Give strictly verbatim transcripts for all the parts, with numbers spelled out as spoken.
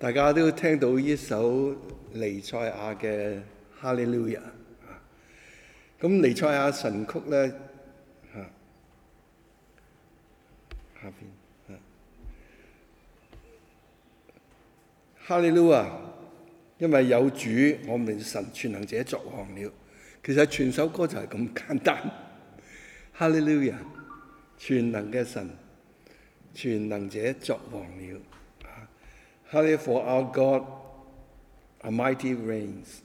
大家都聽到呢首彌賽亞嘅哈利路亞。咁彌賽亞神曲咧，嚇下邊嚇哈利路亞，因為有主，我們神全能者作王了。其實全首歌就係咁簡單。哈利路亞，全能嘅神，全能者作王了。Hallelujah for our God, Almighty reigns.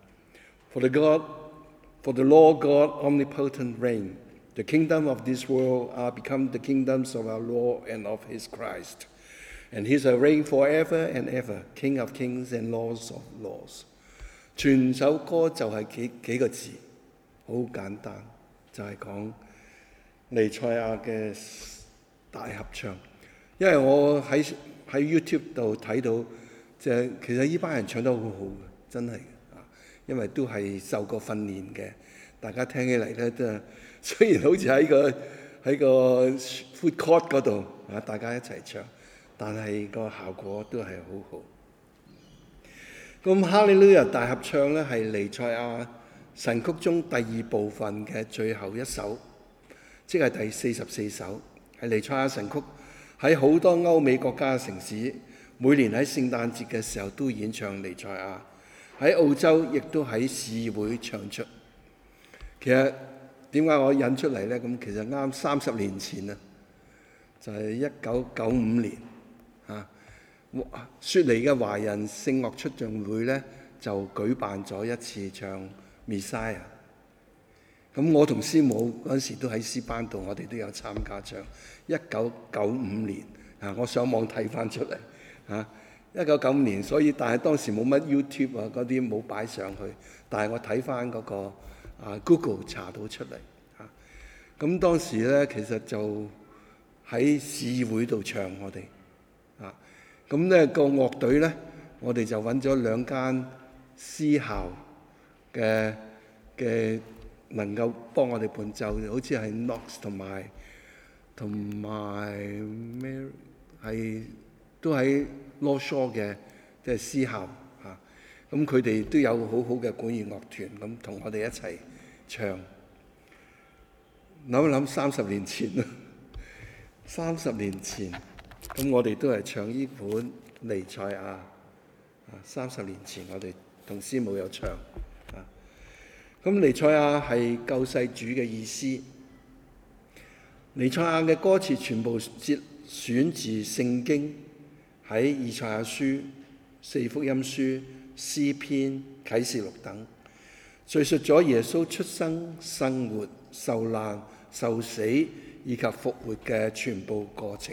For the God, for the Lord God, omnipotent reign. The kingdom of this world are become the kingdoms of our Lord and of His Christ. And He shall reign forever and ever, King of kings and Lords of lords. 全首歌就係幾幾個字，好簡單，就係講彌賽亞嘅大合唱。因為我喺喺 YouTube 度睇到，就係其實呢班人唱得好好嘅，真係啊！因為都係受過訓練嘅，大家聽起嚟咧都係雖然好似喺個喺個 food court 嗰度啊，大家一齊唱，但係個效果都係好好。咁哈利路亞大合唱咧係彌賽亞神曲中第二部分嘅最後一首，即係第四十四首，係彌賽亞神曲。喺好多歐美國家嘅城市，每年喺聖誕節嘅時候都演唱彌賽亞。喺澳洲亦都喺市議會唱出。其實點解我引出嚟呢？咁其實啱三十年前啊，就係一九九五年啊，雪梨嘅華人聖樂出唱會呢，就舉辦咗一次唱 Messiah。咁我同師母嗰陣時都喺詩班度，我哋都有參加唱。一九九五年啊，我上網睇翻出嚟啊，一九九五年，所以但係當時冇乜 YouTube 啊嗰啲冇擺上去，但係我睇翻嗰個啊 Google 查到出嚟啊。咁當時咧其實就喺市議會度唱我哋啊。咁咧個樂隊咧，我哋就揾咗兩間私校嘅嘅。能夠幫我哋伴奏，好似係 Knox 同埋同埋咩係都喺 North Shore 嘅，即係私校嚇。咁佢哋都有好好嘅管弦樂團，咁同我哋一齊唱。諗一諗三十年前啦，三十年前，咁我哋都係唱呢款彌賽亞。啊，三十年前我哋同師母有唱。咁彌賽亞係救世主嘅意思。彌賽亞嘅歌詞全部節選自聖經，喺以賽亞書、四福音書、詩篇、啟示錄等，敘述咗耶穌出生、生活、受難、受死以及復活嘅全部過程。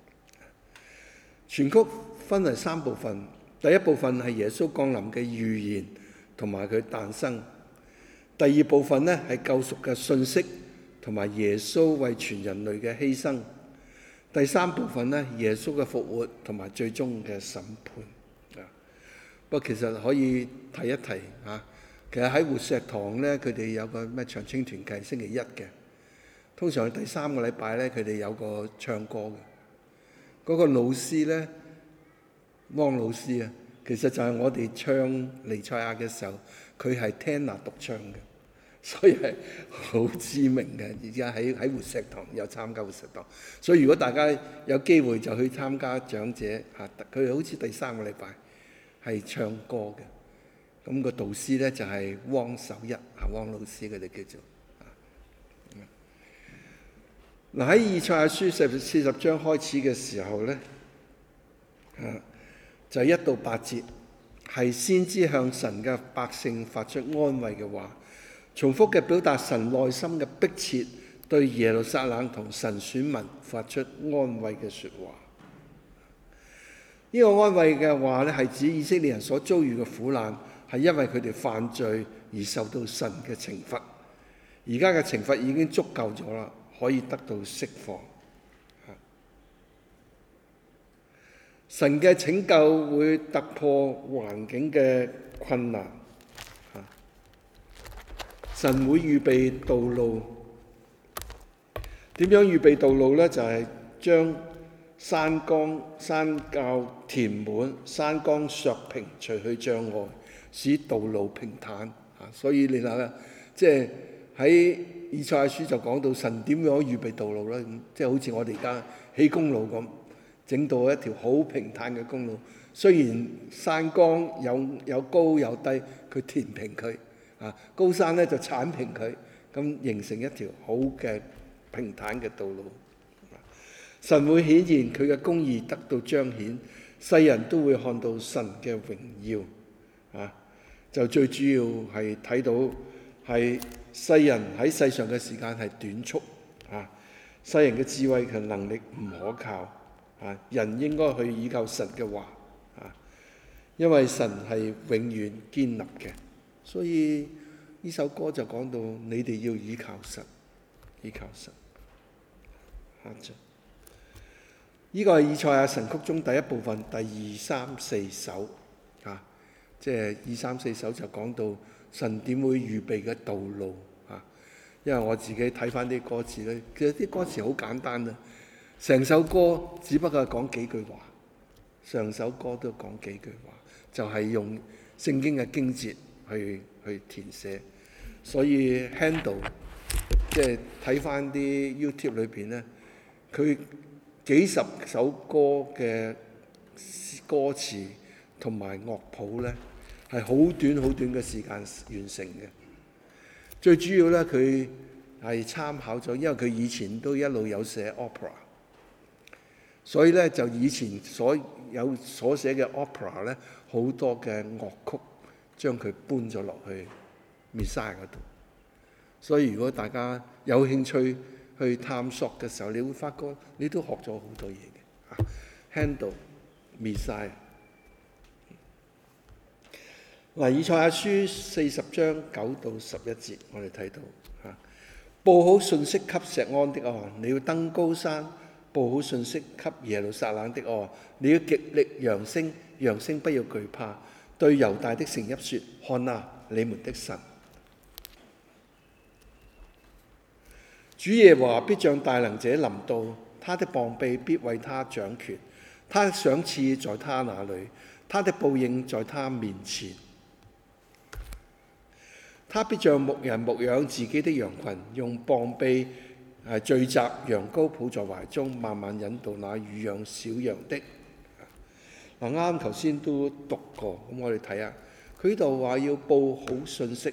全曲分為三部分，第一部分係耶穌降臨嘅預言同埋佢誕生。第二部分呢係救贖嘅信息同埋耶穌為全人類嘅犧牲。第三部分呢，耶穌嘅復活同埋最終嘅審判。啊，不過其實可以提一提啊，其實喺活石堂呢，佢哋有個咩長青團契，星期一嘅，通常第三個禮拜呢，佢哋有個唱歌嘅。嗰、那個老師呢，汪老師啊，其實就係我哋唱彌賽亞嘅時候，佢係 tenor 獨唱嘅，所以係好知名嘅。而家喺喺活石堂有參加活石堂，所以如果大家有機會就去參加長者嚇，佢好似第三個禮拜係唱歌嘅。咁、那個導師咧就係、是、汪守一啊，汪老師佢哋叫做啊。嗱喺以賽亞書四四十章開始嘅時候咧，啊就一到八節。係先知向神嘅百姓發出安慰嘅話，重複嘅表達神內心嘅迫切，對耶路撒冷同神選民發出安慰嘅説話。呢、這個安慰嘅話咧，係指以色列人所遭遇嘅苦難，係因為佢哋犯罪而受到神嘅懲罰。而家嘅懲罰已經足夠咗啦，可以得到釋放。神嘅拯救會突破環境嘅困難，神會預備道路。點樣預備道路呢？就係、是、將山岡山澗填滿，山岡削平，除去障礙，使道路平坦。啊，所以你睇下，即係喺以賽亞書就講到神點樣預備道路咧？咁即係好似我哋而家起公路咁，整到一條好平坦嘅公路。雖然山崗有有高有低，佢填平佢。啊，高山咧就剷平佢，咁形成一條好嘅平坦嘅道路。神會顯現佢嘅公義得到彰顯，世人都會看到神嘅榮耀。啊，就最主要係睇到係世人喺世上嘅時間係短促。啊，世人嘅智慧同能力唔可靠。啊，人應該去依靠神嘅話。啊，因為神係永遠堅立嘅。所以呢首歌就講到你哋要依靠神，依靠神。下章，呢個係以賽亞神曲中第一部分第二三四首。啊，即係二三四首就講到神點會預備嘅道路。啊，因為我自己睇翻啲歌詞咧，其實啲歌詞好簡單啊，成首歌只不過係講幾句話，成首歌都講幾句話，就係、是、用聖經嘅經節去去填寫。所以 Handel 即係睇翻啲 YouTube 裏邊咧，佢幾十首歌嘅歌詞同埋樂譜咧，係好短好短嘅時間完成嘅。最主要咧，佢係參考咗，因為佢以前都一路有寫 opera， 所以咧就以前所有所寫嘅 opera 咧，好多嘅樂曲將佢搬咗落去 Messiah 嗰度。所以如果大家有興趣去探索嘅時候，你會發覺你都學咗好多嘢嘅。Handel Messiah。嗱，以賽亞書四十章九到十一節，我哋睇到嚇，報好信息給錫安的哦，你要登高山；報好信息給耶路撒冷的哦，你要極力揚聲，揚聲不要懼怕，對猶大的城邑説：看啊，你們的神！主耶和華必像大能者臨到，他的膀臂必為他掌權，他的賞賜在他那裏，他的報應在他面前。他必像牧人牧養自己的羊群，用膀臂誒聚集羊羔，抱在懷中，慢慢引導那乳養小羊的。嗱，啱頭先都讀過，咁我哋睇下，佢呢度話要報好信息。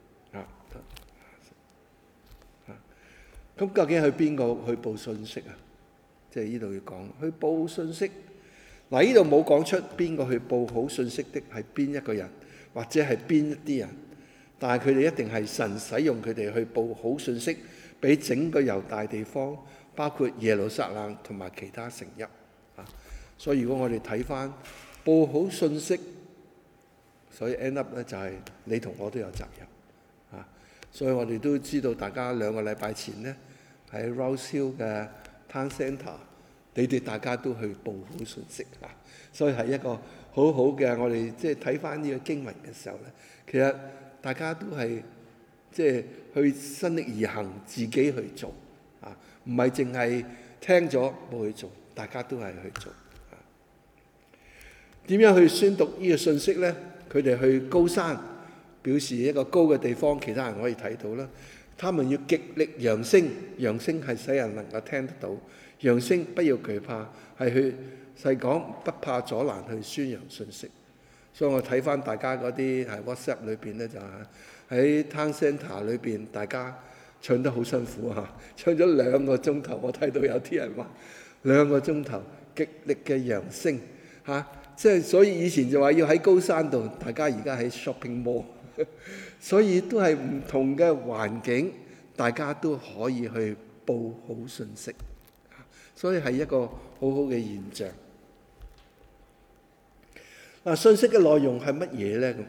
咁究竟去邊個去報信息啊？即係呢度要講去報信息。嗱，呢度冇講出邊個去報好信息的係邊一個人，或者係邊一啲人，但係佢哋一定係神使用佢哋去報好信息，俾整個猶大地方，包括耶路撒冷同埋其他城邑。啊，所以如果我哋睇翻報好信息，所以 end up 咧就係你同我都有責任。啊，所以我哋都知道，大家兩個禮拜前咧，喺 Rouse Hill 嘅 Town Centre， 你哋大家都去報好信息啊，所以係一個好好嘅。我哋即係睇翻呢個經文嘅時候咧，其實大家都係即係去身力而行，自己去做啊，唔係淨係聽咗冇去做，大家都係去做啊。點樣去宣讀呢個信息咧？佢哋去高山，表示一個高嘅地方，其他人可以睇到啦。他們要極力揚聲，揚聲係使人能夠聽得到。揚聲不要懼怕，係去係講不怕阻攔去宣揚信息。所以我睇翻大家嗰啲喺 WhatsApp 裏邊咧，就係喺 Town Centre 裏邊，大家唱得好辛苦嚇，唱咗兩個鐘頭。我睇到有啲人話兩個鐘頭極力嘅揚聲嚇，即係所以以前就話要喺高山度，大家而家喺 shopping mall。所以都係唔同嘅環境，大家都可以去報好信息，所以係一個好好嘅現象。嗱，信息嘅內容係乜嘢咧？咁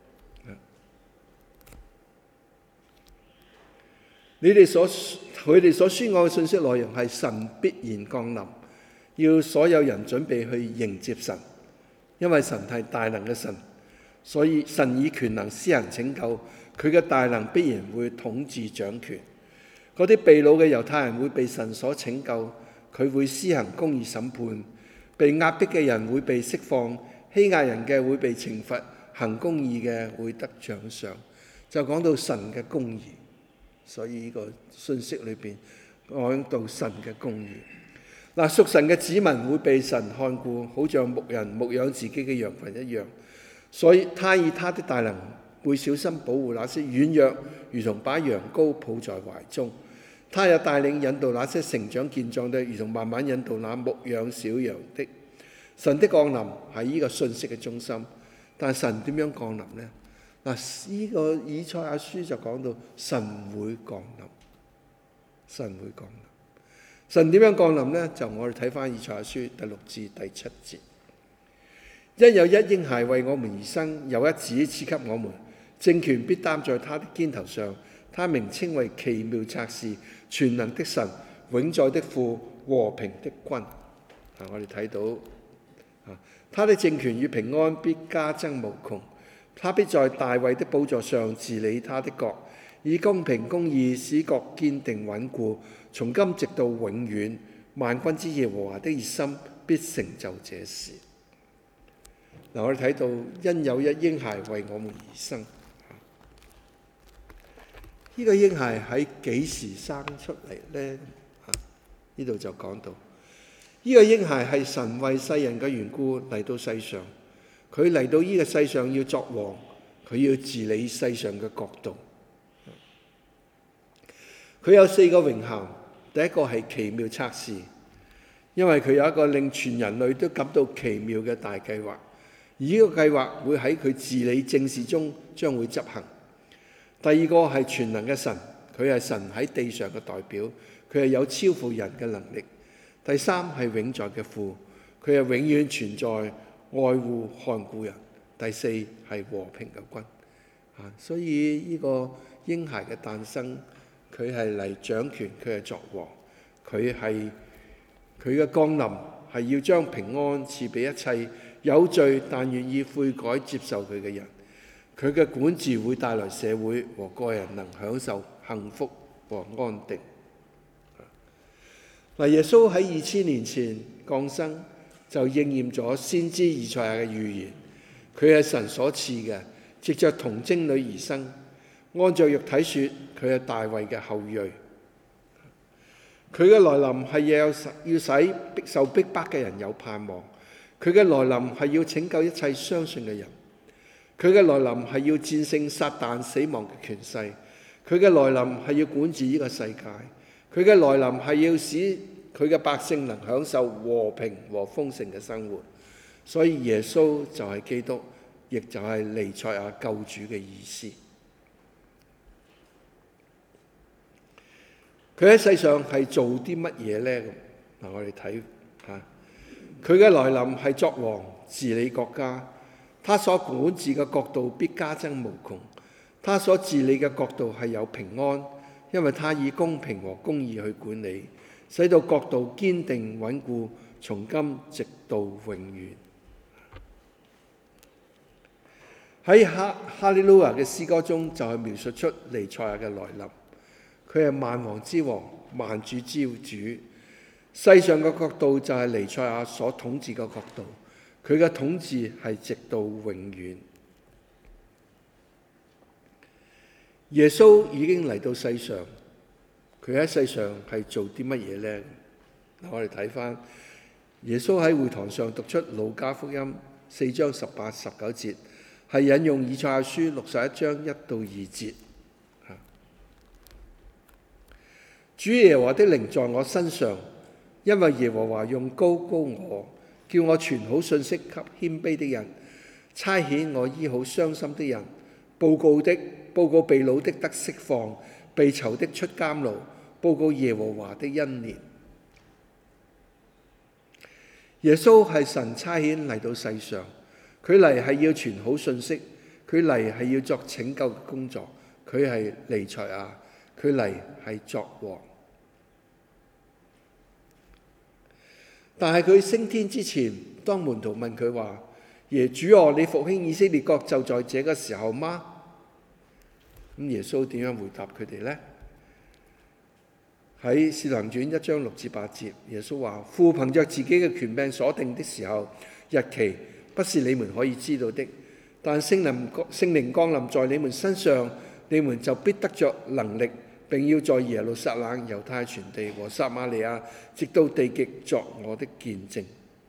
你哋所佢哋所宣講嘅信息內容係神必然降臨，要所有人準備去迎接神，因為神係大能嘅神。所以神以權能施行拯救，佢嘅大能必然會統治掌權。嗰啲被擄嘅猶太人會被神所拯救， 佢會施行公義審判，被壓迫嘅人會被釋放，欺壓人嘅會被懲罰，行公義嘅會得獎賞。就講到神嘅公義，所以呢個信息裏邊講到神嘅公義。嗱，屬神嘅子民會被神看顧，好像牧人牧養自己嘅羊群一樣。所以他以他的大能會小心保護那些軟弱，如同把羊羔抱在懷中。他也帶領引導那些成長健壯的，如同慢慢引導那牧養小羊的。神的降臨係呢個信息嘅中心，但神點樣降臨呢？嗱，呢個以賽亞書就講到神會降臨，神會降臨。神點樣降臨呢？就我哋睇翻以賽亞書第六至第七節。因有一嬰孩為我們而生，有一子賜給我們，政權必擔在他的肩頭上。他名稱為奇妙策士、全能的神、永在的父、和平的君。啊，我哋睇到啊，他的政權與平安必加增無窮。他必在大衛的寶座上治理他的國，以公平公義使國堅定穩固，從今直到永遠。萬軍之耶和華的熱心必成就這事。嗱，我哋睇到因有一嬰孩為我們而生。呢個嬰孩喺幾時生出嚟呢？呢度就講到，呢個嬰孩係神為世人嘅緣故嚟到世上。佢嚟到呢個世上要作王，佢要治理世上嘅國度。佢有四個榮銜，第一個係奇妙策士，因為佢有一個令全人類都感到奇妙嘅大計劃，而呢個計劃會喺佢治理政事中將會執行。第二個係全能嘅神，佢係神喺地上嘅代表，佢係有超乎人嘅能力。第三係永在嘅父，佢係永遠存在，愛護看顧人。第四係和平嘅君。啊，所以呢個嬰孩嘅誕生，佢係嚟掌權，佢係作王，佢係佢嘅降臨係要將平安賜俾一切有罪但願意悔改接受佢嘅人。佢嘅管治會帶來社會和個人能享受幸福和安定。嗱，耶穌喺二千年前降生，就應驗咗先知以賽亞嘅預言。佢係神所賜嘅，藉着童貞女而生。按照肉體說，佢係大衛嘅後裔。佢嘅來臨係要要使受逼迫嘅人有盼望。佢嘅來臨係要拯救一切相信嘅人。佢嘅來臨係要戰勝撒旦死亡嘅權勢，佢嘅來臨係要管治呢個世界，佢嘅來臨係要使佢嘅百姓能享受和平和豐盛嘅生活。所以耶穌就係基督，亦就係彌賽亞救主嘅意思。佢喺世上係做啲乜嘢呢？嗱，我哋睇下，佢嘅來臨係作王治理國家。他所管治嘅國度必加增無窮，他所治理嘅國度係有平安，因為他以公平和公義去管理，使到國度堅定穩固，從今直到永遠。喺哈哈利路亞嘅詩歌中就係描述出彌賽亞嘅來臨，佢係萬王之王、萬主之主，世上嘅國度就係彌賽亞所統治嘅國度。佢嘅統治係直到永遠。耶穌已經嚟到世上，佢喺世上係做啲乜嘢呢？我哋睇翻耶穌喺會堂上讀出路加福音四章十八、十九節，係引用以賽亞書六十一章一到二節。主耶和華的靈在我身上，因為耶和華用膏膏我，叫我傳好信息給謙卑的人，差遣我醫好傷心的人，報告的報告被擄的得釋放，被囚的出監牢，報告耶和華的恩年。耶穌係神差遣嚟到世上，佢嚟係要傳好信息，佢嚟係要作拯救嘅工作，佢係彌賽亞，佢嚟係作王。但係佢升天之前，當門徒問佢話：耶主啊，你復興以色列國就在這個時候嗎？咁耶穌點樣回答佢哋呢？ 喺《使徒行傳》一章六至八節，耶穌話：父憑着自己嘅權柄所定的時候、日期，不是你們可以知道的。但聖靈聖靈降臨在你們身上，你們就必得着能力，並要在耶路撒冷、猶太全地和撒瑪利亞，直到地極作我的見證。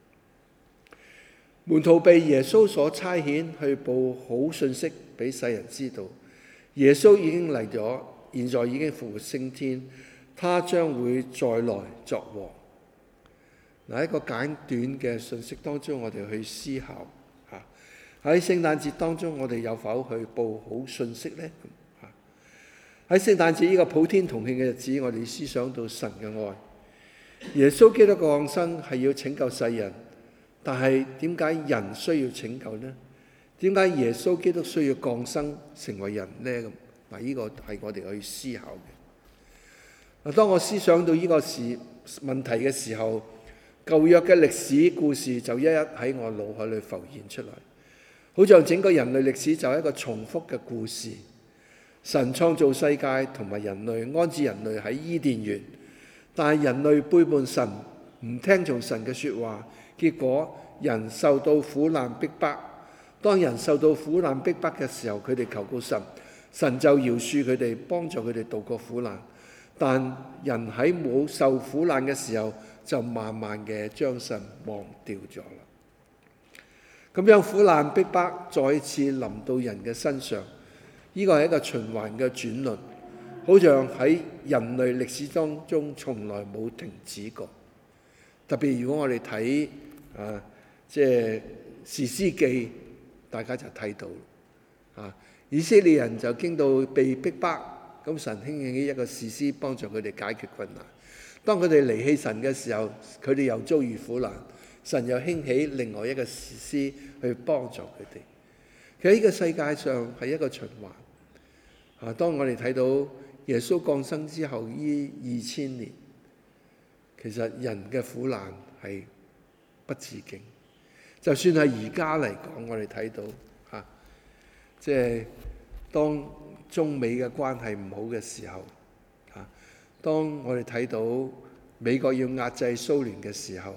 門徒被耶穌所差遣去報好信息俾世人知道，耶穌已經嚟咗，現在已經復活升天，他將會再來作王。嗱，一個簡短嘅信息當中，我哋去思考嚇，喺聖誕節當中，我哋有否去報好信息呢？喺聖誕節呢個普天同慶嘅日子，我哋思想到神嘅愛，耶穌基督嘅降生係要拯救世人，但係點解人需要拯救呢？點解耶穌基督需要降生成為人呢？咁嗱，呢個係我哋去思考嘅。嗱，當我思想到呢個事問題嘅時候，舊約嘅歷史故事就一一喺我腦海裏浮現出來，好像整個人類歷史就係一個重複嘅故事。神創造世界同埋人類，安置人類喺伊甸園，但係人類背叛神，唔聽從神嘅說話，結果人受到苦難逼迫。當人受到苦難逼迫嘅時候，佢哋求告神，神就饒恕佢哋，幫助佢哋渡過苦難。但人喺冇受苦難嘅時候，就慢慢嘅將神忘掉咗啦。咁樣苦難逼迫再次臨到人嘅身上。呢個係一個循環嘅轉輪，好像喺人類歷史當中從來冇停止過。特別如果我哋睇啊，即係士師記，大家就睇到啊，以色列人就經到被逼迫，咁神興起一個士師幫助佢哋解決困難。當佢哋離棄神嘅時候，佢哋又遭遇苦難，神又興起另外一個士師去幫助佢哋。其實呢個世界上係一個循環。啊！當我哋睇到耶穌降生之後呢二千年，其實人嘅苦難係不止境。就算係而家嚟講，我哋睇到嚇，即係當中美嘅關係唔好嘅時候，嚇，當我哋睇到美國要壓制蘇聯嘅時候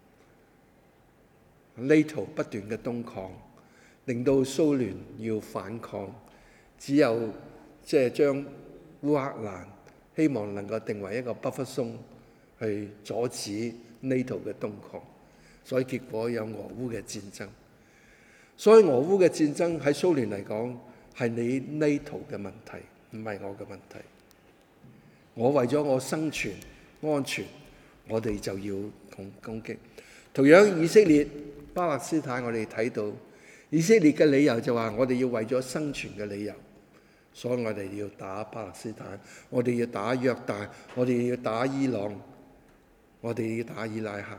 ，NATO不斷嘅東擴，令到蘇聯要反抗，只有即係將烏克蘭希望能夠定為一個buffer zone去阻止 NATO 嘅東擴，所以結果有俄烏嘅戰爭。所以俄烏嘅戰爭喺蘇聯嚟講係你 NATO 嘅問題，唔係我嘅問題。我為咗我生存安全，我哋就要攻攻擊。同樣以色列、巴勒斯坦，我哋睇到以色列嘅理由就話我哋要為咗生存嘅理由。所以我哋要打巴勒斯坦，我哋要打約旦，我哋要打伊朗，我哋要打伊拉克。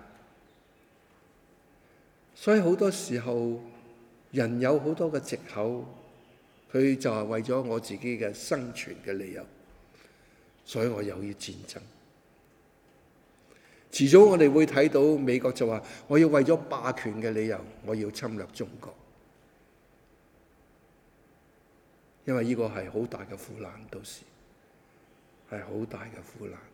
所以好多時候，人有好多嘅藉口，佢就係為咗我自己嘅生存嘅理由，所以我又要戰爭。遲早我哋會睇到美國就話，我要為咗霸權嘅理由，我要侵略中國。因為呢個係好大嘅苦難，到時係好大嘅苦難。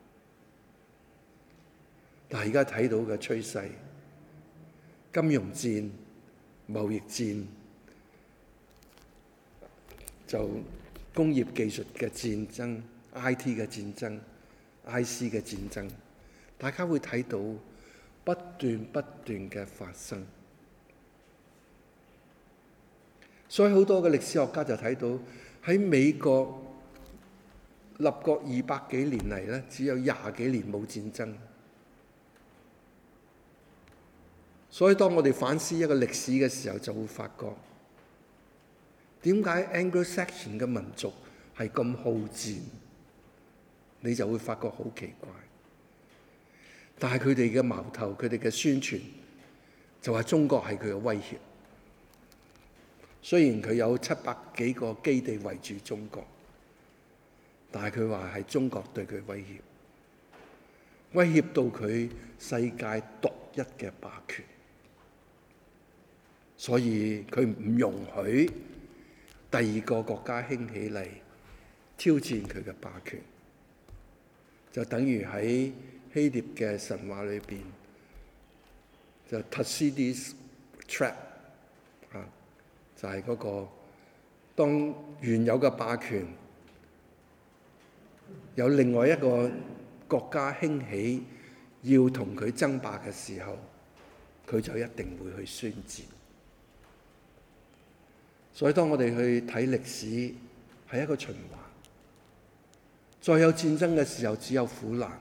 但係而家睇到嘅趨勢，金融戰、貿易戰，就工業技術嘅戰爭、I T 嘅戰爭、I C 嘅戰爭，大家會睇到不斷不斷嘅發生。所以好多嘅歷史學家就睇到喺美國立國二百幾年嚟咧，只有廿幾年冇戰爭。所以當我哋反思一個歷史嘅時候，就會發覺點解 Anglo-Saxon 嘅民族係咁好戰，你就會發覺好奇怪。但係佢哋嘅矛頭，佢哋嘅宣傳就話中國係佢嘅威脅。雖然佢有七百幾個基地圍住中國，但係佢話係中國對佢威脅，威脅到佢世界獨一嘅霸權，所以佢唔容許第二個國家興起嚟挑戰佢嘅霸權。 就等於喺希臘嘅神話裏邊，就 Thucydides trap 啊，就係嗰個當原有嘅霸權有另外一個國家興起要同佢爭霸嘅時候，佢就一定會去宣戰。所以當我哋去睇歷史，係一個循環。再有戰爭嘅時候，只有苦難。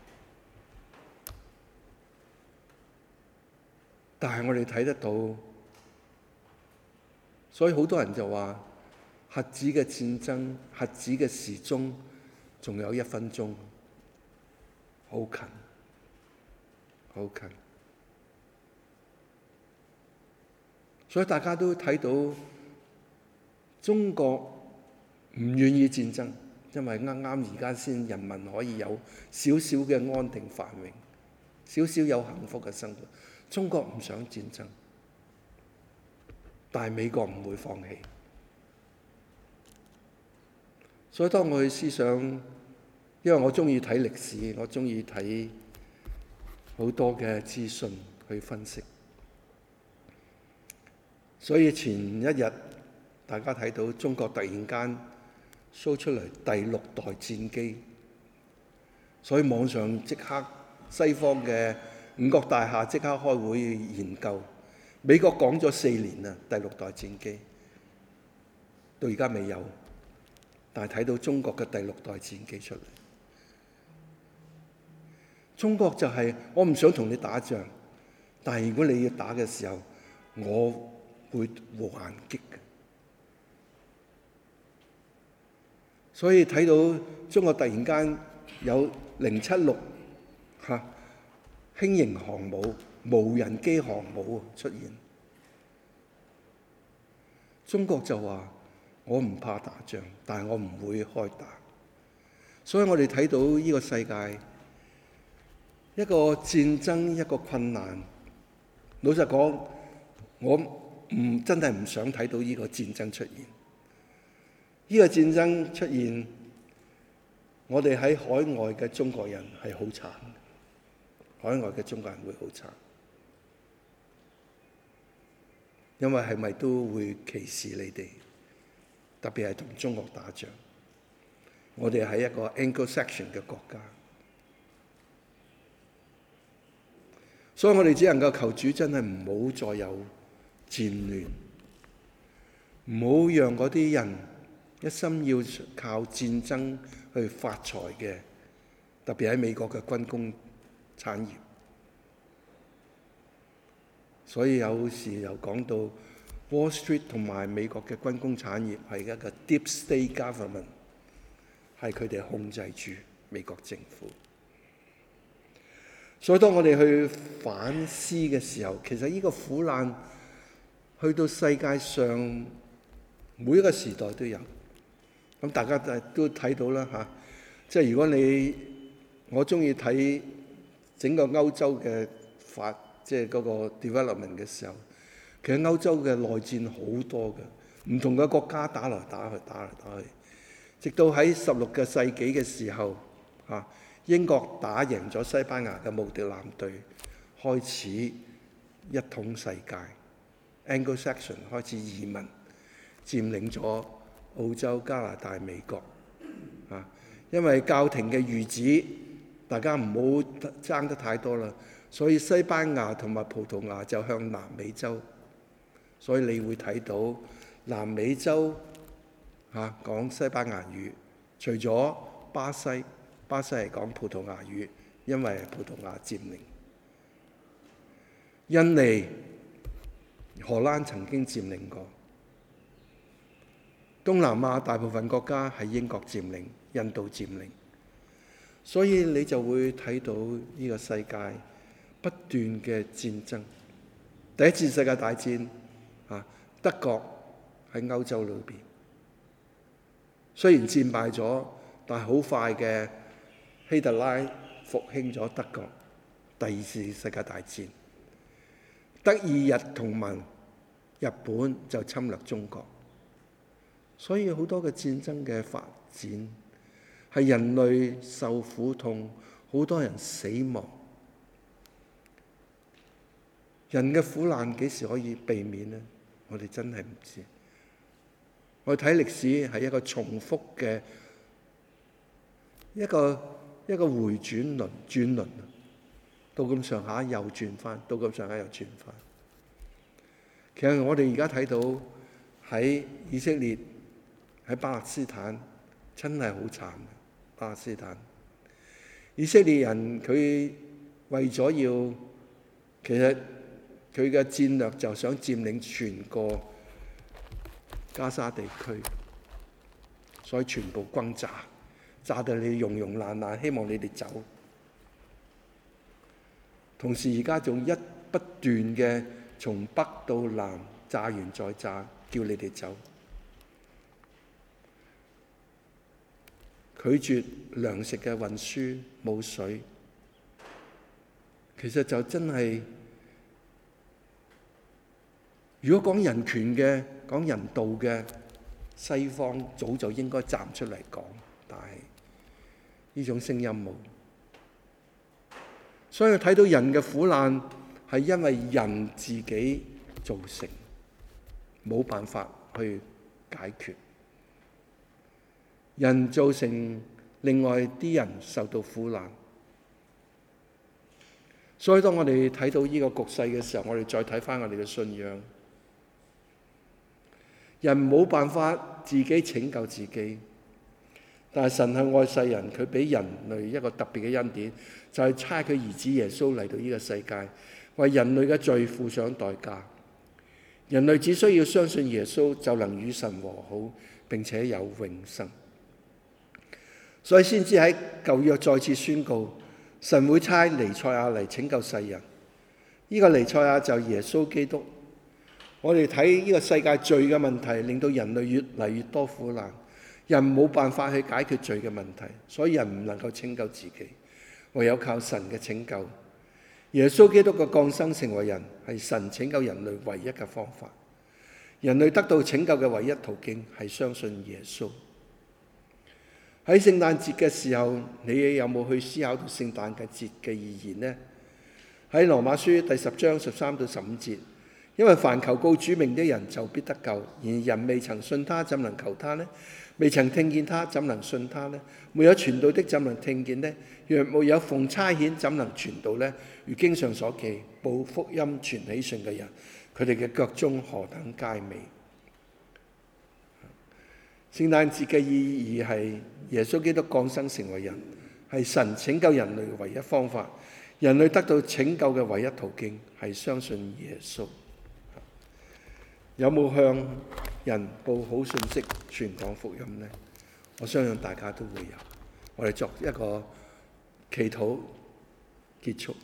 但係我哋睇得到，所以好多人就話核子嘅戰爭、核子嘅時鐘仲有一分鐘，好近，好近。所以大家都睇到中國唔願意戰爭，因為啱啱而家先人民可以有少少嘅安定繁榮，少少有幸福嘅生活。中國唔想戰爭，但係美國唔會放棄。所以當我去思想，因為我中意睇歷史，我中意睇好多嘅資訊去分析。所以前一日大家睇到中國突然間 show 出嚟第六代戰機，所以網上即刻西方嘅五角大廈即刻開會研究。美國講咗四年啦，第六代戰機到而家未有，但係睇到中國嘅第六代戰機出嚟。中國就係我唔想同你打仗，但係如果你要打嘅時候，我會還擊嘅。所以睇到中國突然間有零七六嚇輕型航母、無人機航母出現，中國就話我唔怕打仗，但係我唔會開打。所以我哋睇到呢個世界一個戰爭，一個困難。老實講，我唔真係唔想睇到呢個戰爭出現。呢個戰爭出現，我哋喺海外嘅中國人係好慘。海外嘅中國人會好慘，因為係咪都會歧視你哋？特別係同中國打仗。我哋係一個 Anglo-Saxon 嘅國家，所以我哋只能夠求主真係唔好再有戰亂，唔好讓嗰啲人一心要靠戰爭去發財嘅，特別喺美國嘅軍工產業。所以有時又講到 Wall Street 同埋美國嘅軍工產業係一個 Deep State Government， 係佢哋控制住美國政府。所以當我哋去反思嘅時候，其實呢個苦難去到世界上每一個時代都有。咁大家都睇到啦嚇，即係如果你我中意睇整個歐洲嘅法，即係嗰個 development 嘅時候，其實歐洲嘅內戰好多嘅，唔同嘅國家打來打去，打嚟打去，直到喺十六個世紀嘅時候，嚇英國打贏咗西班牙嘅無敵艦隊，開始一統世界。Anglo-Saxon 開始移民，佔領咗澳洲、加拿大、美國。啊，因為教廷嘅諭旨，大家唔好爭得太多啦，所以西班牙同埋葡萄牙就向南美洲。所以你會睇到南美洲嚇講西班牙語，除咗巴西，巴西係講葡萄牙語，因為葡萄牙佔領。印尼、荷蘭曾經佔領過。東南亞大部分國家係英國佔領，印度佔領。所以你就會睇到呢個世界不斷嘅戰爭。第一次世界大戰啊，德國喺歐洲裏邊，雖然戰敗咗，但係好快嘅希特拉復興咗德國。第二次世界大戰，德意日同盟，日本就侵略中國。所以好多嘅戰爭嘅發展係人類受苦痛，好多人死亡。人嘅苦難幾時可以避免呢？我哋真係唔知。我哋睇歷史係一個重複嘅一個一個回轉輪轉輪，到咁上下又轉翻，到咁上下又轉翻。其實我哋而家睇到喺以色列、喺巴勒斯坦真係好慘。巴勒斯坦以色列人佢為咗要，其實佢嘅戰略就想佔領全個加沙地區，所以全部轟炸，炸到你溶溶爛爛，希望你哋走。同時而家仲一不斷嘅從北到南炸完再炸，叫你哋走，拒絕糧食嘅運輸，冇水。其實就真係，如果講人權嘅、講人道嘅，西方早就應該站出嚟講，但係呢種聲音冇。所以睇到人嘅苦難係因為人自己造成，冇辦法去解決。人造成另外啲人受到苦難。所以當我哋睇到呢個局勢嘅時候，我哋再睇返我哋嘅信仰。人冇辦法自己拯救自己，但係神係愛世人，佢俾人類一個特別嘅恩典，就係差佢兒子耶穌嚟到呢個世界，為人類嘅罪付上代價。人類只需要相信耶穌，就能與神和好，並且有永生。所以先至喺舊約再次宣告，神會差彌賽亞嚟拯救世人。呢個彌賽亞就係耶穌基督。我哋睇呢個世界罪嘅問題，令到人類越嚟越多苦難，人冇辦法去解決罪嘅問題，所以人唔能夠拯救自己，唯有靠神嘅拯救。耶穌基督嘅降生成為人，係神拯救人類唯一嘅方法。人類得到拯救嘅唯一途徑係相信耶穌。喺聖誕節嘅時候，你有冇去思考到聖誕嘅節嘅意義呢？喺羅馬書第十章十三到十五節，因為凡求告主名的人就必得救，然人未曾信他，怎能求他呢？未曾聽見他，怎能信他呢？沒有傳道的，怎能聽見呢？若沒有奉差遣，怎能傳道呢？如經上所記，報福音傳喜信嘅人，佢哋嘅腳蹤何等佳美。聖誕節嘅意義係耶穌基督降生成為人，係神拯救人類嘅唯一方法。人類得到拯救嘅唯一途徑係相信耶穌。有冇向人報好信息、傳講福音呢？我相信大家都會有。我哋作一個祈禱結束。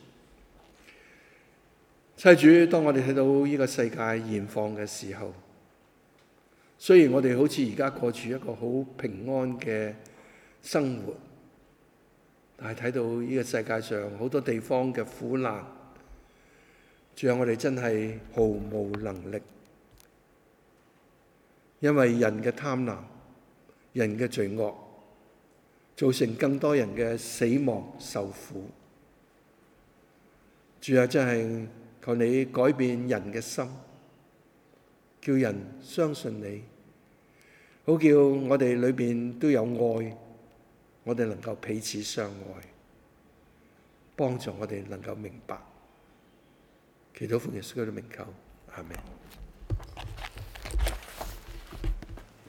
親主，當我哋睇到呢個世界現況嘅時候，雖然我哋好似而家過住一個好平安嘅生活，但係睇到呢個世界上好多地方嘅苦難，主啊，我哋真係毫無能力，因為人嘅貪婪、人嘅罪惡，造成更多人嘅死亡受苦。主啊，真係求你改變人嘅心，叫人相信你，好叫我哋裏邊都有愛，我哋能夠彼此相愛，幫助我哋能夠明白。祈禱奉耶穌基督的名求，阿們。